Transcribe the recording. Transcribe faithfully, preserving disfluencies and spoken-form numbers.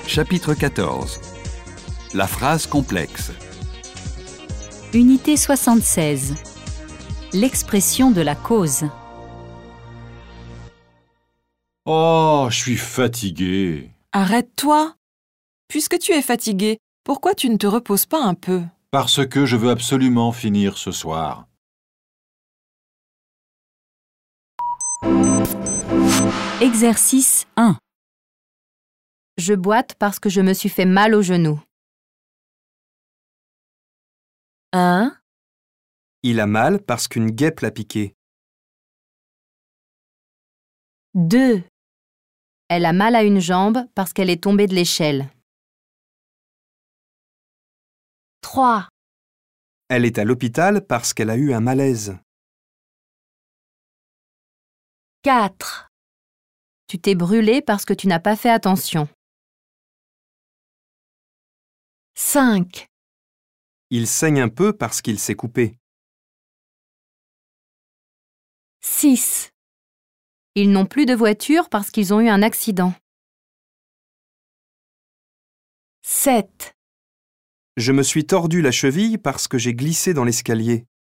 Chapitre quatorze. La phrase complexe. Unité soixante-seize. L'expression de la cause. Oh, je suis fatigué. Arrête-toi! Puisque tu es fatigué, pourquoi tu ne te reposes pas un peu? Parce que je veux absolument finir ce soir. Exercice un. Je boite parce que je me suis fait mal au genou. un. Il a mal parce qu'une guêpe l'a piqué. deux. Elle a mal à une jambe parce qu'elle est tombée de l'échelle. trois. Elle est à l'hôpital parce qu'elle a eu un malaise. quatre. Tu t'es brûlé parce que tu n'as pas fait attention. cinq. Il saigne un peu parce qu'il s'est coupé. six. Ils n'ont plus de voiture parce qu'ils ont eu un accident. sept. Je me suis tordu la cheville parce que j'ai glissé dans l'escalier.